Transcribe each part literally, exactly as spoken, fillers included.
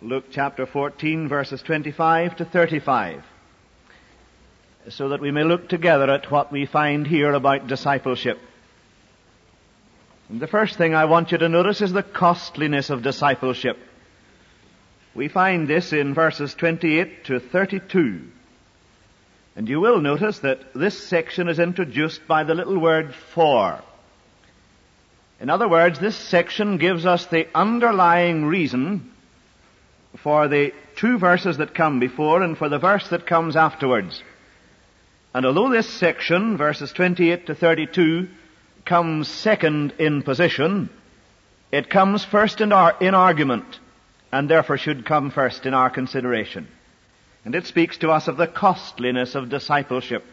Luke chapter fourteen, verses twenty-five to thirty-five, so that we may look together at what we find here about discipleship. And the first thing I want you to notice is the costliness of discipleship. We find this in verses twenty-eight to thirty-two. And you will notice that this section is introduced by the little word for. In other words, this section gives us the underlying reason for the two verses that come before and for the verse that comes afterwards. And although this section, verses twenty-eight to thirty-two, comes second in position, it comes first in, our, in argument, and therefore should come first in our consideration. And it speaks to us of the costliness of discipleship.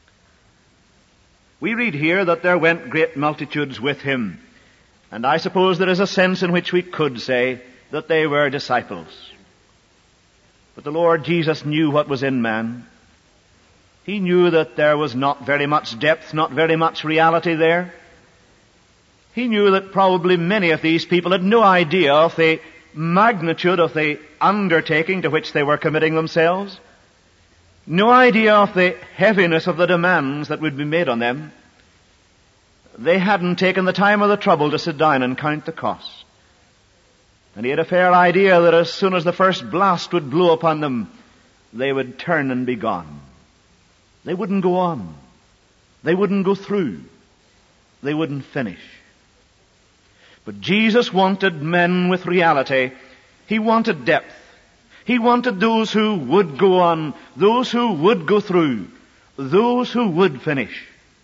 We read here that there went great multitudes with him, and I suppose there is a sense in which we could say that they were disciples. But the Lord Jesus knew what was in man. He knew that there was not very much depth, not very much reality there. He knew that probably many of these people had no idea of the magnitude of the undertaking to which they were committing themselves, no idea of the heaviness of the demands that would be made on them. They hadn't taken the time or the trouble to sit down and count the cost. And he had a fair idea that as soon as the first blast would blow upon them, they would turn and be gone. They wouldn't go on. They wouldn't go through. They wouldn't finish. But Jesus wanted men with reality. He wanted depth. He wanted those who would go on, those who would go through, those who would finish.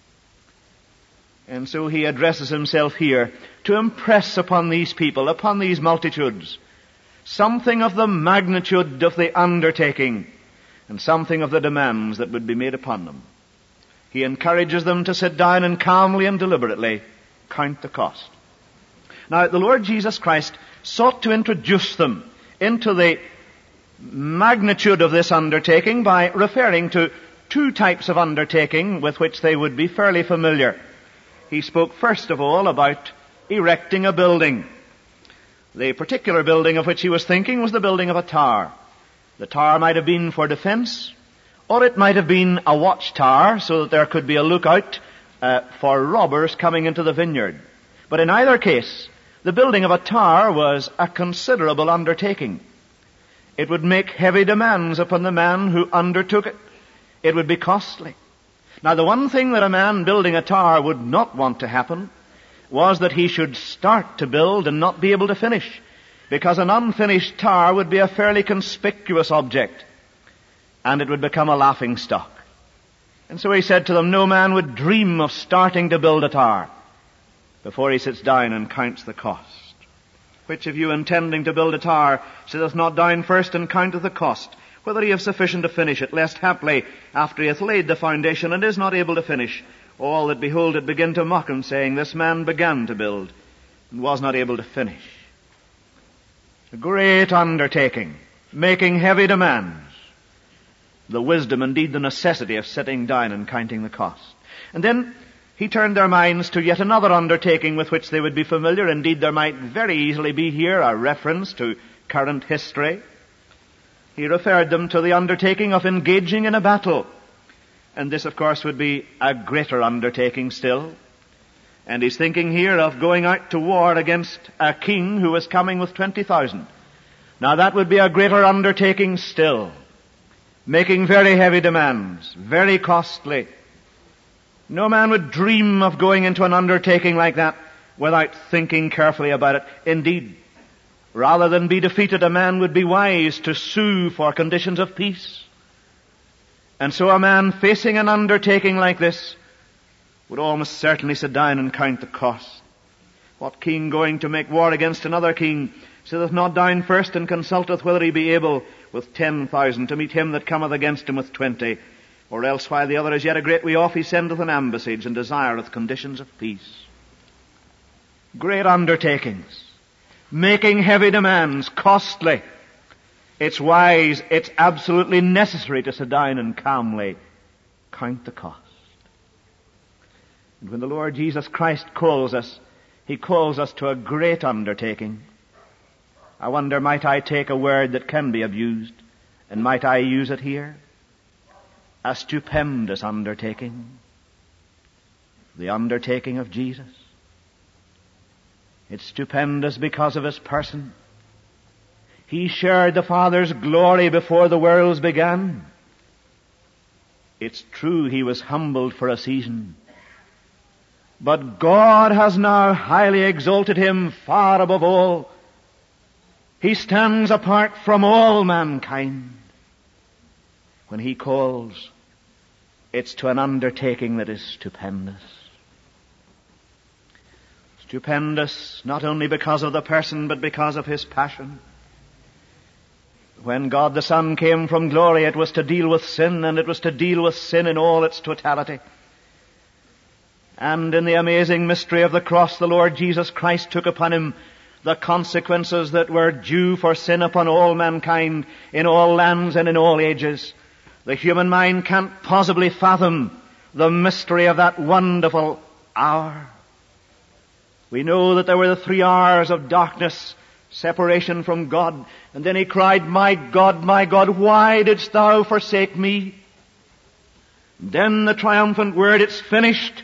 And so he addresses himself here to impress upon these people, upon these multitudes, something of the magnitude of the undertaking and something of the demands that would be made upon them. He encourages them to sit down and calmly and deliberately count the cost. Now, the Lord Jesus Christ sought to introduce them into the magnitude of this undertaking by referring to two types of undertaking with which they would be fairly familiar. He spoke first of all about erecting a building. The particular building of which he was thinking was the building of a tower. The tower might have been for defense, or it might have been a watchtower so that there could be a lookout uh, for robbers coming into the vineyard. But in either case, the building of a tower was a considerable undertaking. It would make heavy demands upon the man who undertook it. It would be costly. Now, the one thing that a man building a tower would not want to happen was that he should start to build and not be able to finish, because an unfinished tower would be a fairly conspicuous object, and it would become a laughing stock. And so he said to them, no man would dream of starting to build a tower before he sits down and counts the cost. Which of you intending to build a tower sitteth not down first and counteth the cost, whether he have sufficient to finish it, lest haply, after he hath laid the foundation and is not able to finish, all that behold it begin to mock him, saying, this man began to build and was not able to finish. A great undertaking, making heavy demands. The wisdom, indeed the necessity of sitting down and counting the cost. And then he turned their minds to yet another undertaking with which they would be familiar. Indeed, there might very easily be here a reference to current history. He referred them to the undertaking of engaging in a battle. And this, of course, would be a greater undertaking still. And he's thinking here of going out to war against a king who was coming with twenty thousand. Now that would be a greater undertaking still. Making very heavy demands, very costly. No man would dream of going into an undertaking like that without thinking carefully about it. Indeed, rather than be defeated, a man would be wise to sue for conditions of peace. And so a man facing an undertaking like this would almost certainly sit down and count the cost. What king going to make war against another king sitteth not down first and consulteth whether he be able with ten thousand to meet him that cometh against him with twenty? Or else, while the other is yet a great way off, he sendeth an ambassage and desireth conditions of peace. Great undertakings, making heavy demands, costly. It's wise, it's absolutely necessary to sit down and calmly count the cost. And when the Lord Jesus Christ calls us, he calls us to a great undertaking, I wonder, might I take a word that can be abused, and might I use it here? A stupendous undertaking. The undertaking of Jesus. It's stupendous because of his person. He shared the Father's glory before the worlds began. It's true he was humbled for a season. But God has now highly exalted him far above all. He stands apart from all mankind. When he calls, it's to an undertaking that is stupendous. Stupendous not only because of the person, but because of his passion. When God the Son came from glory, it was to deal with sin, and it was to deal with sin in all its totality. And in the amazing mystery of the cross, the Lord Jesus Christ took upon him the consequences that were due for sin upon all mankind, in all lands and in all ages. The human mind can't possibly fathom the mystery of that wonderful hour. We know that there were the three hours of darkness, separation from God. And then he cried, "My God, my God, why didst thou forsake me?" And then the triumphant word, "It's finished."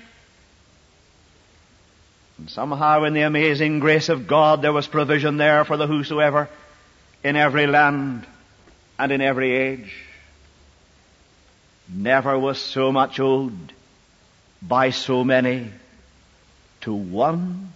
And somehow in the amazing grace of God there was provision there for the whosoever in every land and in every age. Never was so much owed by so many to one.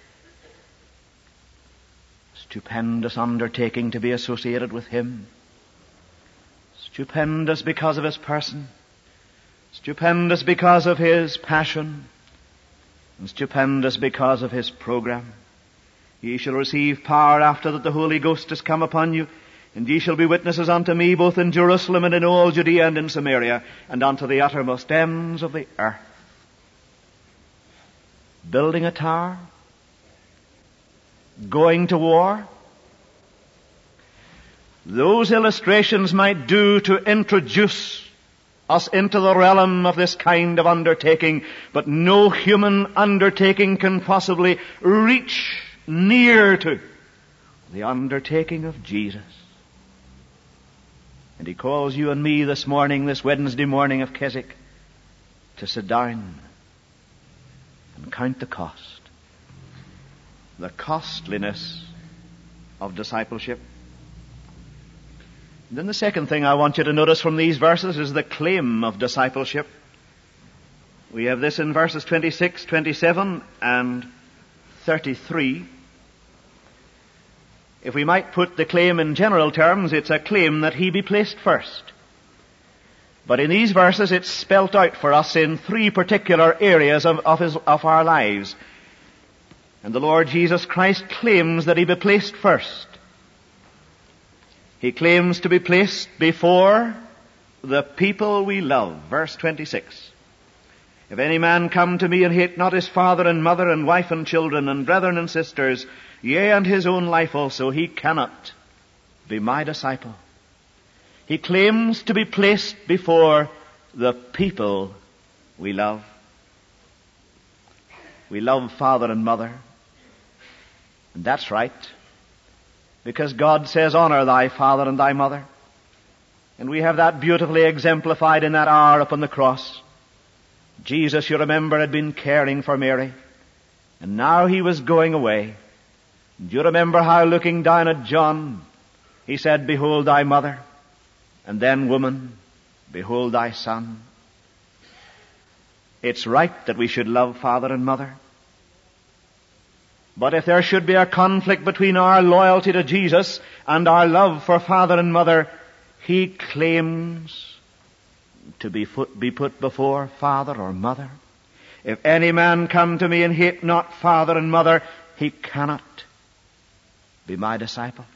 Stupendous undertaking to be associated with him. Stupendous because of his person. Stupendous because of his passion. And stupendous because of his program. Ye shall receive power after that the Holy Ghost has come upon you, and ye shall be witnesses unto me both in Jerusalem and in all Judea and in Samaria, and unto the uttermost ends of the earth. Building a tower? Going to war? Those illustrations might do to introduce us into the realm of this kind of undertaking, but no human undertaking can possibly reach near to the undertaking of Jesus. And he calls you and me this morning, this Wednesday morning of Keswick, to sit down and count the cost, the costliness of discipleship. And then the second thing I want you to notice from these verses is the claim of discipleship. We have this in verses twenty-six, twenty-seven, and thirty-three. If we might put the claim in general terms, it's a claim that he be placed first. But in these verses it's spelt out for us in three particular areas of, of, his, of our lives. And the Lord Jesus Christ claims that he be placed first. He claims to be placed before the people we love. Verse twenty-six. If any man come to me and hate not his father and mother and wife and children and brethren and sisters, yea, and his own life also, he cannot be my disciple. He claims to be placed before the people we love. We love father and mother. And that's right. Because God says, honor thy father and thy mother. And we have that beautifully exemplified in that hour upon the cross. Jesus, you remember, had been caring for Mary. And now he was going away. Do you remember how, looking down at John, he said, behold thy mother. And then, woman, behold thy son. It's right that we should love father and mother. But if there should be a conflict between our loyalty to Jesus and our love for father and mother, he claims to be put, be put before father or mother. If any man come to me and hate not father and mother, he cannot be my disciple.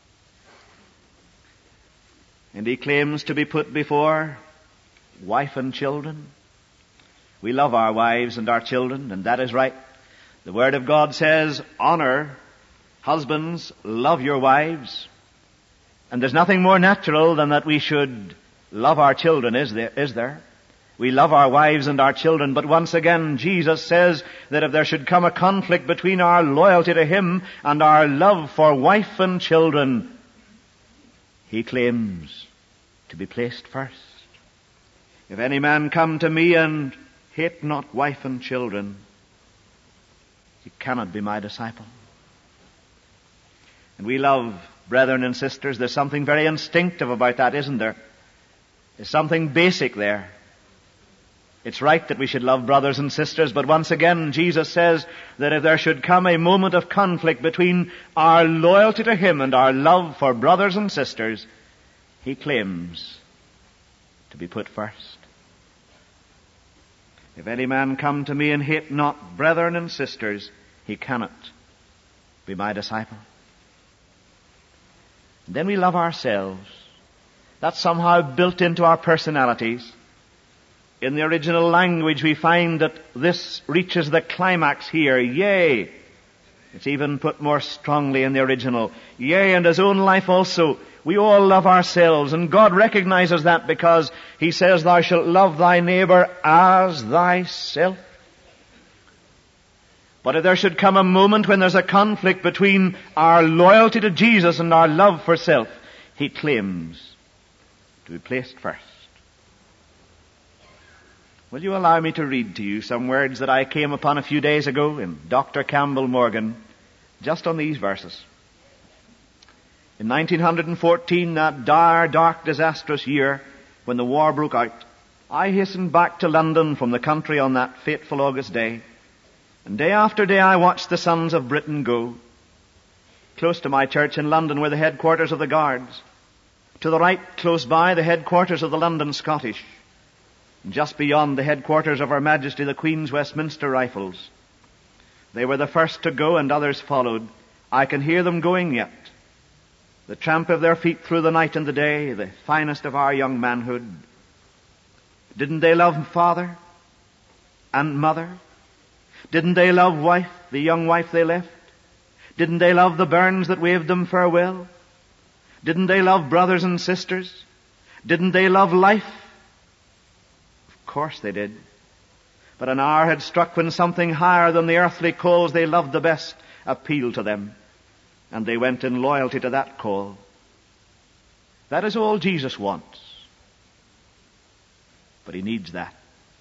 And he claims to be put before wife and children. We love our wives and our children, and that is right. The Word of God says, honor, husbands, love your wives. And there's nothing more natural than that we should love our children, is there? Is there? We love our wives and our children, but once again Jesus says that if there should come a conflict between our loyalty to Him and our love for wife and children, He claims to be placed first. If any man come to me and hate not wife and children, he cannot be my disciple. And we love brethren and sisters. There's something very instinctive about that, isn't there? There's something basic there. It's right that we should love brothers and sisters, but once again Jesus says that if there should come a moment of conflict between our loyalty to Him and our love for brothers and sisters, He claims to be put first. If any man come to me and hate not brethren and sisters, he cannot be my disciple. And then we love ourselves. That's somehow built into our personalities. In the original language we find that this reaches the climax here. Yea. It's even put more strongly in the original. Yea, and His own life also. We all love ourselves, and God recognizes that because He says, thou shalt love thy neighbor as thyself. But if there should come a moment when there's a conflict between our loyalty to Jesus and our love for self, He claims to be placed first. Will you allow me to read to you some words that I came upon a few days ago in Doctor Campbell Morgan, just on these verses. In nineteen fourteen, that dire, dark, disastrous year when the war broke out, I hastened back to London from the country on that fateful August day. And day after day I watched the sons of Britain go. Close to my church in London were the headquarters of the Guards. To the right, close by, the headquarters of the London Scottish. And just beyond, the headquarters of Her Majesty the Queen's Westminster Rifles. They were the first to go and others followed. I can hear them going yet. The tramp of their feet through the night and the day, the finest of our young manhood. Didn't they love father and mother? Didn't they love wife, the young wife they left? Didn't they love the bairns that waved them farewell? Didn't they love brothers and sisters? Didn't they love life? Of course they did. But an hour had struck when something higher than the earthly calls they loved the best appealed to them. And they went in loyalty to that call. That is all Jesus wants. But He needs that.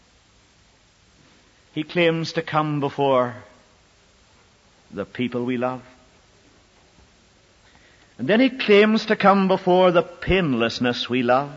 He claims to come before the people we love. And then He claims to come before the painlessness we love.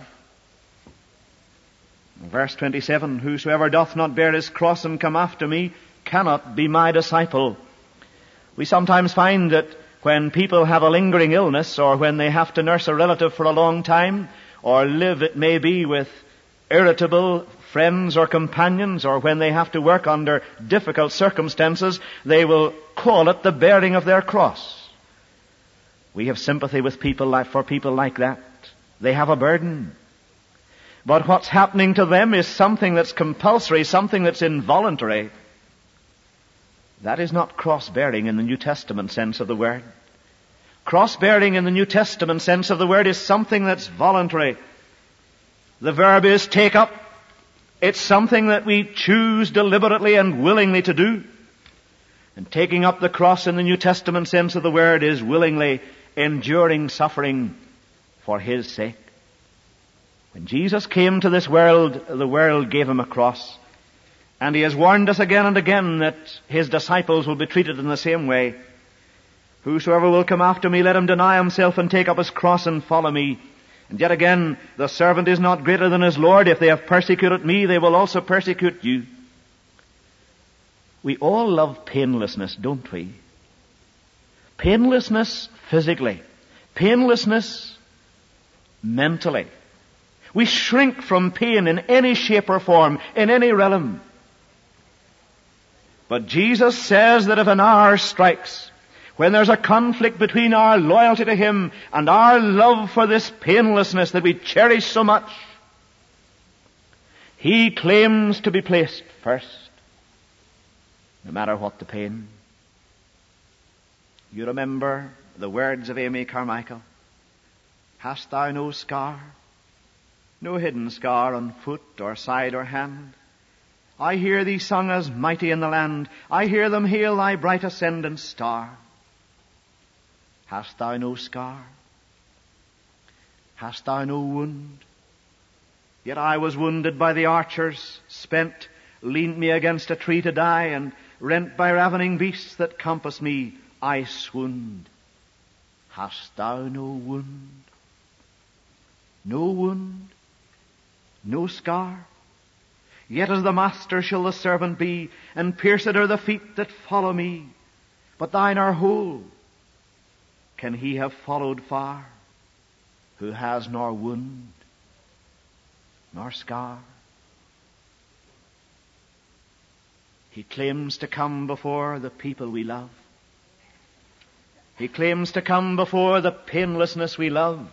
In verse twenty-seven, whosoever doth not bear his cross and come after me cannot be my disciple. We sometimes find that when people have a lingering illness, or when they have to nurse a relative for a long time, or live, it may be, with irritable friends or companions, or when they have to work under difficult circumstances, they will call it the bearing of their cross. We have sympathy with people like, for people like that. They have a burden. But what's happening to them is something that's compulsory, something that's involuntary. That is not cross-bearing in the New Testament sense of the word. Cross-bearing in the New Testament sense of the word is something that's voluntary. The verb is take up. It's something that we choose deliberately and willingly to do. And taking up the cross in the New Testament sense of the word is willingly enduring suffering for His sake. When Jesus came to this world, the world gave Him a cross. And He has warned us again and again that His disciples will be treated in the same way. Whosoever will come after me, let him deny himself and take up his cross and follow me. And yet again, the servant is not greater than his Lord. If they have persecuted me, they will also persecute you. We all love painlessness, don't we? Painlessness physically. Painlessness mentally. We shrink from pain in any shape or form, in any realm. But Jesus says that if an hour strikes, when there's a conflict between our loyalty to Him and our love for this painlessness that we cherish so much, He claims to be placed first, no matter what the pain. You remember the words of Amy Carmichael. Hast thou no scar? no hidden scar on foot or side or hand. I hear thee sung as mighty in the land. I hear them hail thy bright ascendant star. Hast thou no scar? Hast thou no wound? Yet I was wounded by the archers, spent, leaned me against a tree to die, and rent by ravening beasts that compass me, I swooned. Hast thou no wound? No wound? No scar? Yet as the master shall the servant be, and pierced are the feet that follow me. But thine are whole. Can he have followed far, who has nor wound, nor scar? He claims to come before the people we love. He claims to come before the painlessness we love.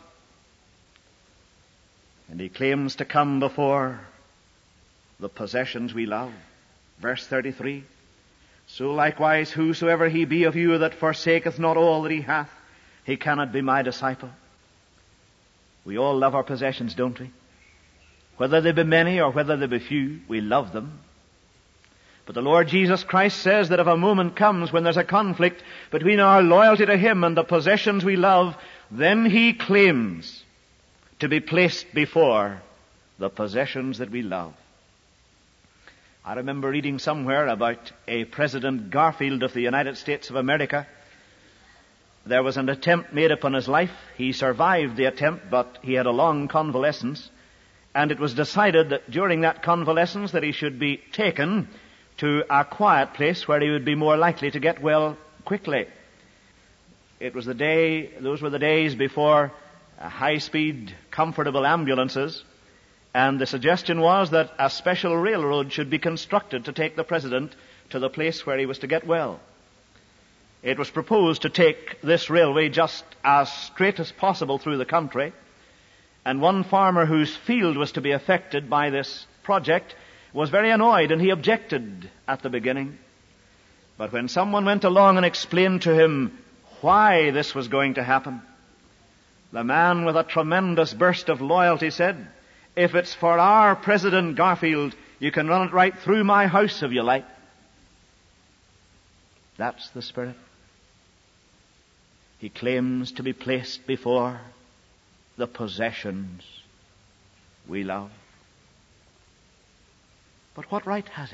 And he claims to come before the possessions we love. Verse thirty-three. So likewise whosoever he be of you that forsaketh not all that he hath, he cannot be my disciple. We all love our possessions, don't we? Whether they be many or whether they be few, we love them. But the Lord Jesus Christ says that if a moment comes when there's a conflict between our loyalty to him and the possessions we love, then he claims to be placed before the possessions that we love. I remember reading somewhere about a President Garfield of the United States of America. There was an attempt made upon his life. He survived the attempt, but he had a long convalescence. And it was decided that during that convalescence that he should be taken to a quiet place where he would be more likely to get well quickly. It was the day, those were the days before high-speed, comfortable ambulances. And the suggestion was that a special railroad should be constructed to take the president to the place where he was to get well. It was proposed to take this railway just as straight as possible through the country. And one farmer whose field was to be affected by this project was very annoyed, and he objected at the beginning. But when someone went along and explained to him why this was going to happen, the man with a tremendous burst of loyalty said, "If it's for our President Garfield, you can run it right through my house if you like." That's the spirit. He claims to be placed before the possessions we love. But what right has he?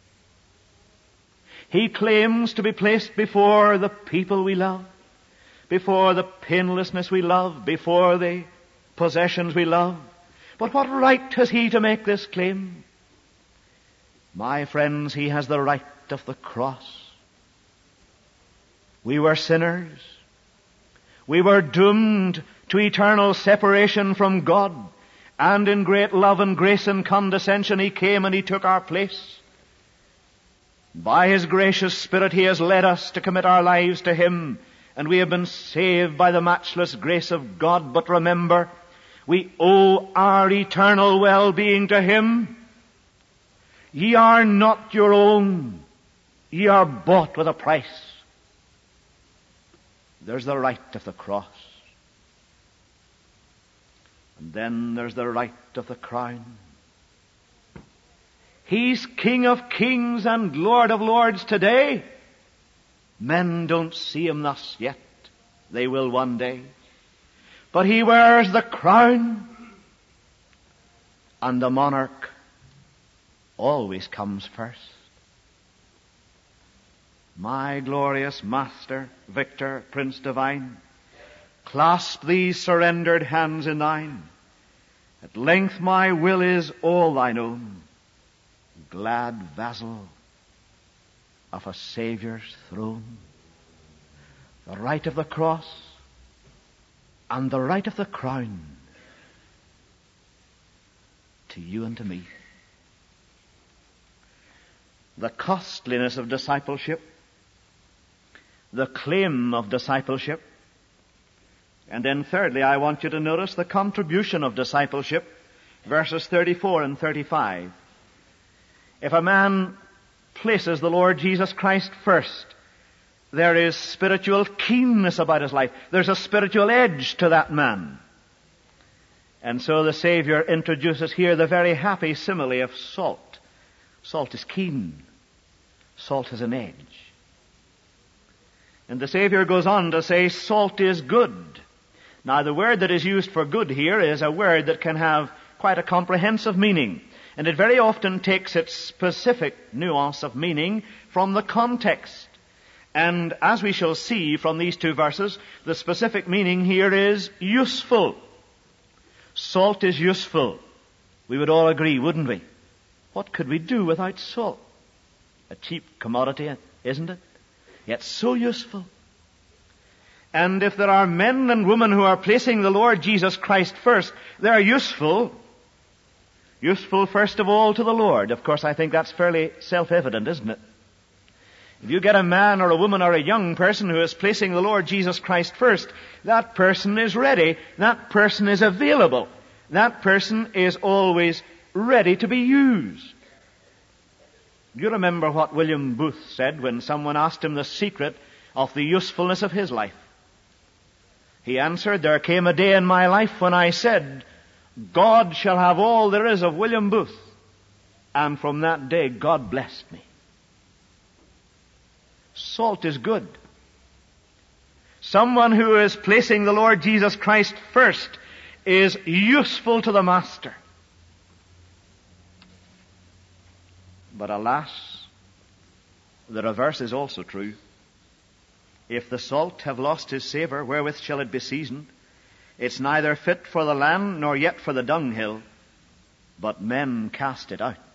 He claims to be placed before the people we love, before the painlessness we love, before the possessions we love. But what right has he to make this claim? My friends, he has the right of the cross. We were sinners. We were doomed to eternal separation from God. And in great love and grace and condescension, he came and he took our place. By his gracious Spirit, he has led us to commit our lives to him. And we have been saved by the matchless grace of God. But remember, we owe our eternal well-being to him. Ye are not your own. Ye are bought with a price. There's the right of the cross. And then there's the right of the crown. He's King of kings and Lord of lords today. Men don't see him thus yet. They will one day. But he wears the crown. And the monarch always comes first. My glorious Master, Victor, Prince Divine, clasp these surrendered hands in thine. At length my will is all thine own, glad vassal of a Saviour's throne. The right of the cross and the right of the crown to you and to me. The costliness of discipleship, the claim of discipleship, and then thirdly, I want you to notice the contribution of discipleship, verses thirty-four and thirty-five. If a man places the Lord Jesus Christ first, there is spiritual keenness about his life. There's a spiritual edge to that man. And so the Savior introduces here the very happy simile of salt. Salt is keen. Salt has an edge. And the Savior goes on to say salt is good. Now the word that is used for good here is a word that can have quite a comprehensive meaning. And it very often takes its specific nuance of meaning from the context. And as we shall see from these two verses, the specific meaning here is useful. Salt is useful. We would all agree, wouldn't we? What could we do without salt? A cheap commodity, isn't it? Yet so useful. And if there are men and women who are placing the Lord Jesus Christ first, they're useful. Useful first of all to the Lord. Of course, I think that's fairly self-evident, isn't it? If you get a man or a woman or a young person who is placing the Lord Jesus Christ first, that person is ready. That person is available. That person is always ready to be used. You remember what William Booth said when someone asked him the secret of the usefulness of his life. He answered, "There came a day in my life when I said, God shall have all there is of William Booth. And from that day, God blessed me." Salt is good. Someone who is placing the Lord Jesus Christ first is useful to the Master. But alas, the reverse is also true. If the salt have lost his savour, wherewith shall it be seasoned? It's neither fit for the land, nor yet for the dunghill, but men cast it out.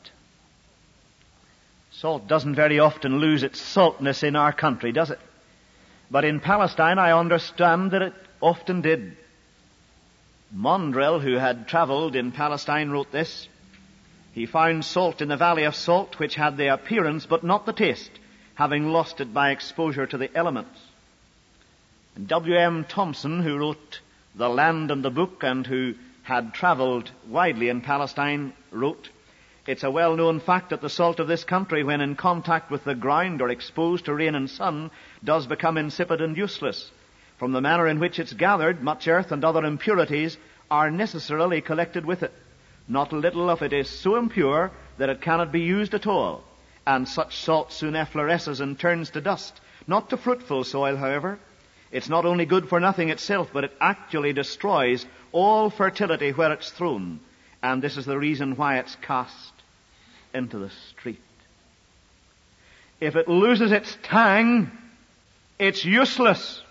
Salt doesn't very often lose its saltness in our country, does it? But in Palestine, I understand that it often did. Mondrel, who had travelled in Palestine, wrote this. He found salt in the valley of salt, which had the appearance but not the taste, having lost it by exposure to the elements. And W M Thompson, who wrote The Land and the Book and who had travelled widely in Palestine, wrote, "It's a well-known fact that the salt of this country, when in contact with the ground or exposed to rain and sun, does become insipid and useless. From the manner in which it's gathered, much earth and other impurities are necessarily collected with it. Not a little of it is so impure that it cannot be used at all, and such salt soon effloresces and turns to dust, not to fruitful soil, however. It's not only good for nothing itself, but it actually destroys all fertility where it's thrown, and this is the reason why it's cast into the street. If it loses its tang, it's useless."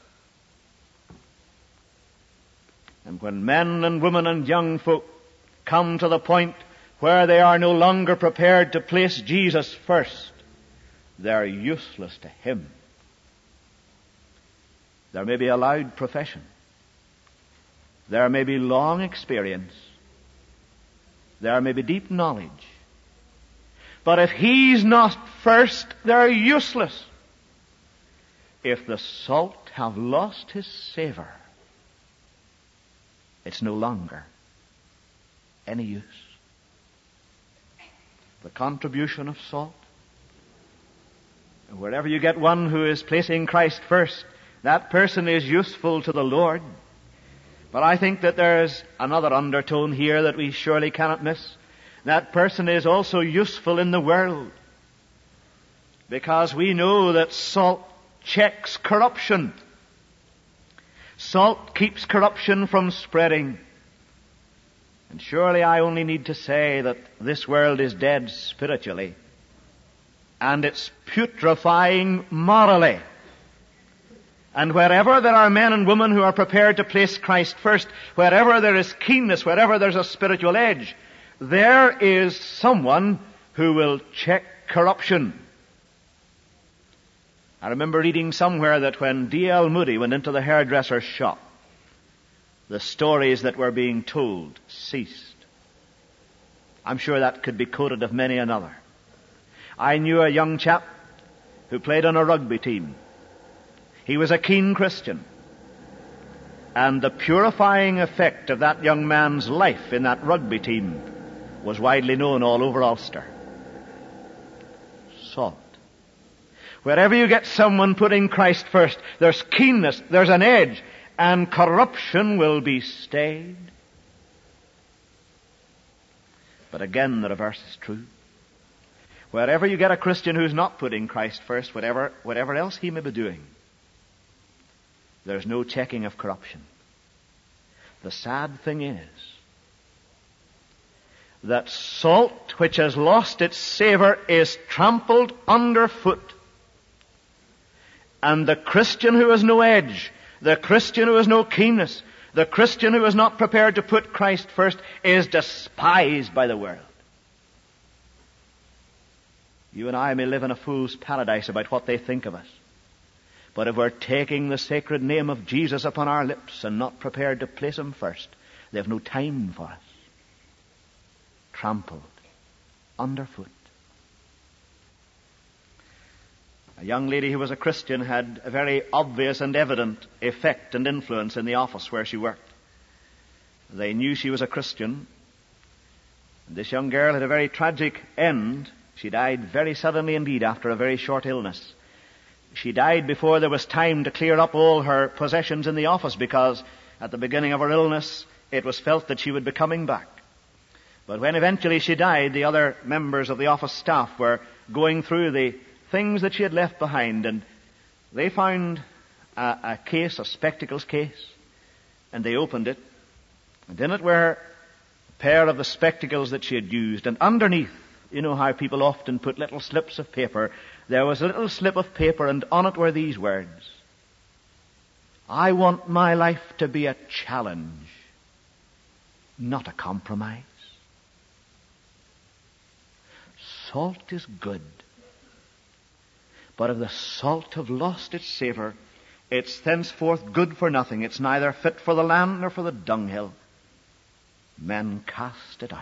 And when men and women and young folk come to the point where they are no longer prepared to place Jesus first, they're useless to Him. There may be a loud profession. There may be long experience. There may be deep knowledge. But if He's not first, they're useless. If the salt have lost his savour, it's no longer any use. The contribution of salt. And wherever you get one who is placing Christ first, that person is useful to the Lord. But I think that there's another undertone here that we surely cannot miss. That person is also useful in the world. Because we know that salt checks corruption. Salt keeps corruption from spreading. And surely I only need to say that this world is dead spiritually. And it's putrefying morally. And wherever there are men and women who are prepared to place Christ first, wherever there is keenness, wherever there's a spiritual edge, there is someone who will check corruption. I remember reading somewhere that when D L Moody went into the hairdresser's shop, the stories that were being told ceased. I'm sure that could be quoted of many another. I knew a young chap who played on a rugby team. He was a keen Christian. And the purifying effect of that young man's life in that rugby team was widely known all over Ulster. Salt. Wherever you get someone putting Christ first, there's keenness, there's an edge, and corruption will be stayed. But again, the reverse is true. Wherever you get a Christian who's not putting Christ first, whatever, whatever else he may be doing, there's no checking of corruption. The sad thing is that salt which has lost its savor is trampled underfoot. And the Christian who has no edge, the Christian who has no keenness, the Christian who is not prepared to put Christ first is despised by the world. You and I may live in a fool's paradise about what they think of us. But if we're taking the sacred name of Jesus upon our lips and not prepared to place him first, they have no time for us. Trampled underfoot. A young lady who was a Christian had a very obvious and evident effect and influence in the office where she worked. They knew she was a Christian. And this young girl had a very tragic end. She died very suddenly indeed after a very short illness. She died before there was time to clear up all her possessions in the office, because at the beginning of her illness it was felt that she would be coming back. But when eventually she died, the other members of the office staff were going through the things that she had left behind, and they found a, a case, a spectacles case, and they opened it, and in it were a pair of the spectacles that she had used, and underneath, you know how people often put little slips of paper, there was a little slip of paper, and on it were these words: I want my life to be a challenge, not a compromise. Salt is good. But if the salt have lost its savor, it's thenceforth good for nothing. It's neither fit for the land nor for the dunghill. Men cast it out.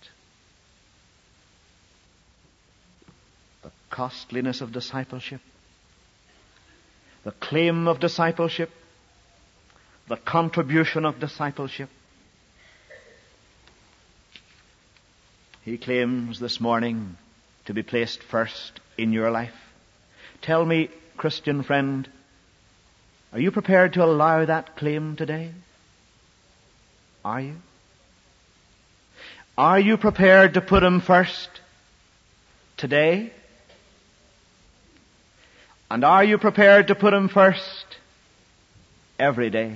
The costliness of discipleship, the claim of discipleship, the contribution of discipleship. He claims this morning to be placed first in your life. Tell me, Christian friend, are you prepared to allow that claim today? Are you? Are you prepared to put him first today? And are you prepared to put him first every day?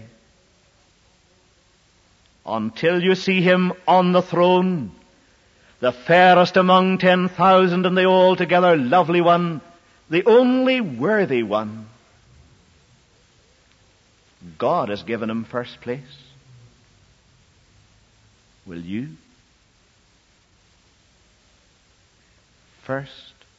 Until you see him on the throne, the fairest among ten thousand and the altogether lovely one, the only worthy one. God has given him first place. Will you? First.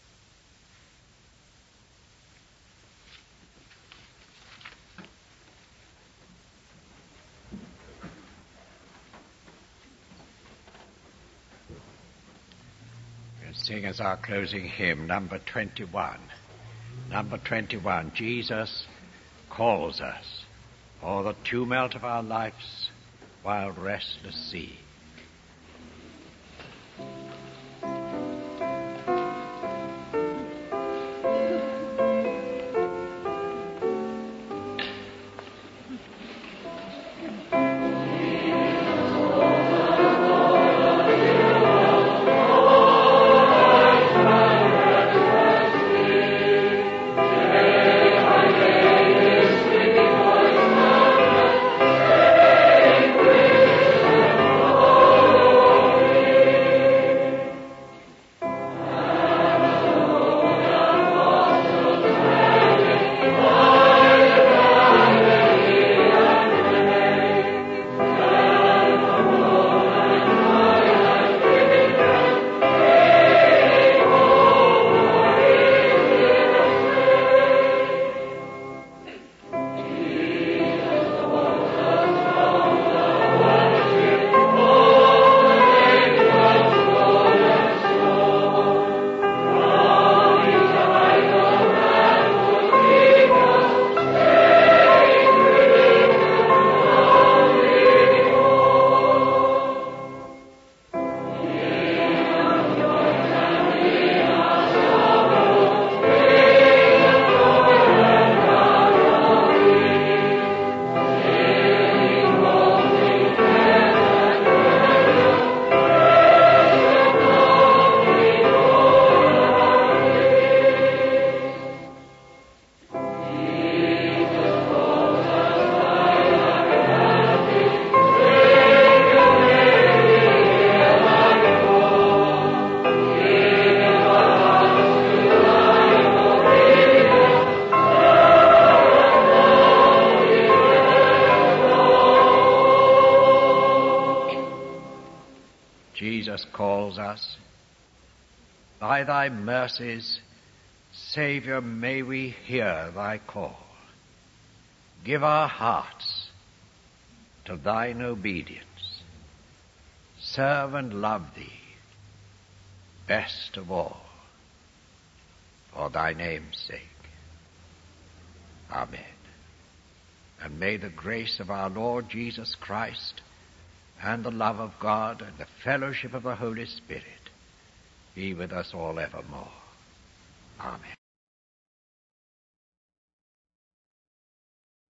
We'll sing as our closing hymn, number twenty-one. Number twenty-one, Jesus calls us, o'er the tumult of our life's wild restless sea. Jesus calls us. By thy mercies, Saviour, may we hear thy call. Give our hearts to thine obedience. Serve and love thee best of all, for thy name's sake. Amen. And may the grace of our Lord Jesus Christ and the love of God and the fellowship of the Holy Spirit be with us all evermore. Amen.